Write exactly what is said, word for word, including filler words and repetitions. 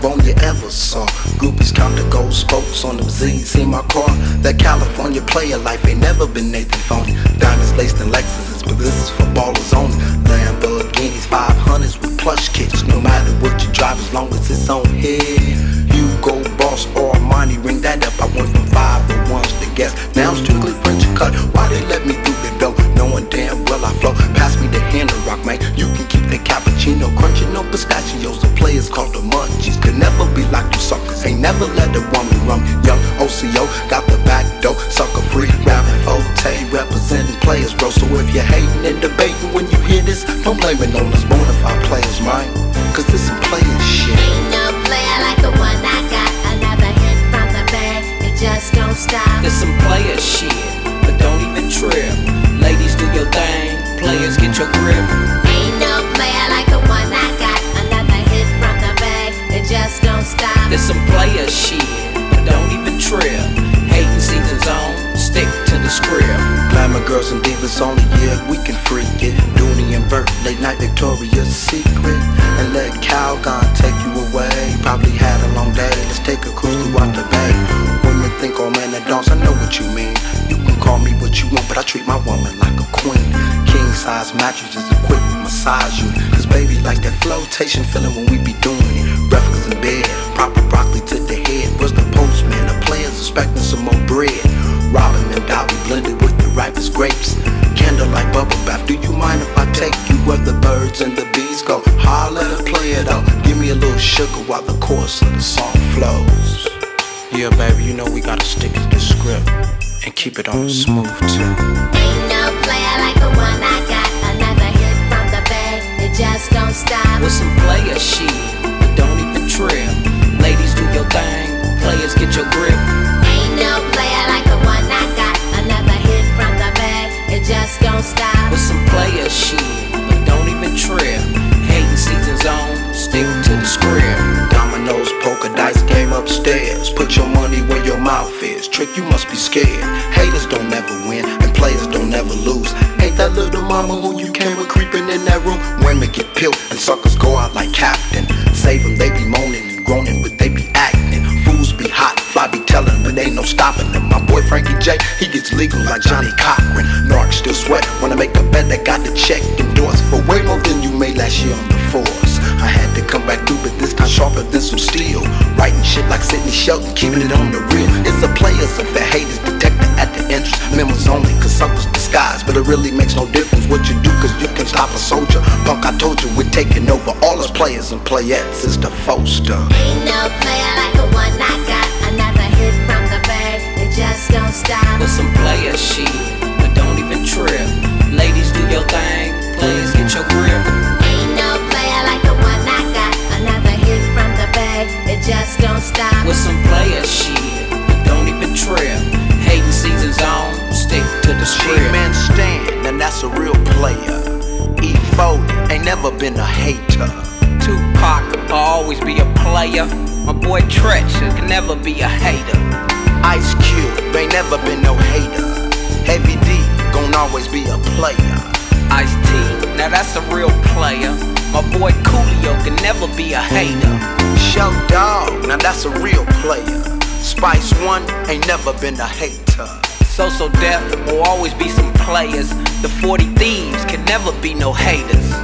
backbone you ever saw. Groupies count the gold spokes on them Z's in my car. That California player life ain't never been Nathan phony. Diamonds laced in Lexuses, but this is for ballers only. Lamborghinis, five hundreds with plush kits. No matter what you drive, as long as it's on head. Hugo Boss or Armani, ring that up. I went from five to ones to guess. Now I'm strictly French cut. Why they let me through the door? Knowing damn well I flow. Pass me the hand of rock, man. You can keep that cappuccino, crunching no pistachios. The players called the munchies. Could never be like you suckers. Ain't never let a woman run me. Young O C O got the back door. Sucker free, rapping Forte, representing players, bro. So if you're hating and debating when you hear this, don't blame it on us bonafide players, man. Cause this some player shit. Ain't no player like the one I got. Another hit from the bag, it just don't stop. There's some player shit, but don't even trip. Ladies, do your thing, players, get your grip. Ain't no player like the one I got. Another hit from the bag, it just don't stop. There's some player shit, but don't even trip. Hating season's on, stick to the script. Glamour girls and divas only, yeah, we can freak it. Dooney and Bert, late night Victoria's Secret. And let Calgon take you away. Probably had a long day, let's take a cruise throughout the bay. Women think all men are dogs, I know what you mean. You can call me what you want, but I treat my woman like a queen. King size mattresses equipped with massage you. Cause baby like that flotation feeling when we be doing it. Breakfast in bed, proper broccoli to the head. Was the postman, the players expecting some more bread. Robin and Dobby blended with the ripest grapes. Candlelight bubble bath, do you mind if I take you where the birds and the bees go? Holla at a player though, give me a little sugar while the chorus of the song flows. Yeah baby, you know we gotta stick to the script and keep it on the smooth too. Ain't no player like the one I got. Another hit from the bag, it just don't stop. With some player shit, but don't even trip. Ladies, do your thing, players, get your grip. Ain't no player like the one I got. Another hit from the bag, it just don't stop. With some player shit, but don't even trip. Hating season's on, stick to the script. Dominoes, poker dice game upstairs. Put your money where your mouth is. Trick, you must be scared. Haters don't never win, and players don't never lose. Ain't that little mama who you came with creeping in that room? Women get peeled and suckers go out like Captain. Save them, they be moaning and groaning, but they be acting. Fools be hot, fly be telling, but ain't no stopping them. My boy Frankie J, he gets legal like Johnny Cochran. Narc still sweat when I make a bet that got the check endorsed for way more than you made last year on the force. I had to come back through, but this time sharper than some steel. Writing shit like Sidney Shelton, keeping it on the real. It's the players of the haters detected at the entrance. Members only, cause suckers disguise. But it really makes no difference what you do, cause you can stop a soldier. Punk, I told you we're taking over all us players and playettes. It's the Foster. Ain't no player like the one I got. Another hit from the bag, it just don't stop. With some player shit, but don't even trip. Ladies, do your thing, players, get your grip. Ain't no player like the one I got. Another hit from the bag, it just don't stop. With some player shit, but don't even trip. Hating season's on, stick to the script. G-Man Stan, and that's a real player. E four ain't never been a hater. Tupac will always be a player. My boy Treacher can never be a hater. Ice Cube ain't never been no hater. Heavy D gon' always be a player. Ice-T, now that's a real player. My boy Coolio can never be a hater. Show Dog, now that's a real player. Spice One ain't never been a hater. So So Def will always be some players. The forty Thieves can never be no haters.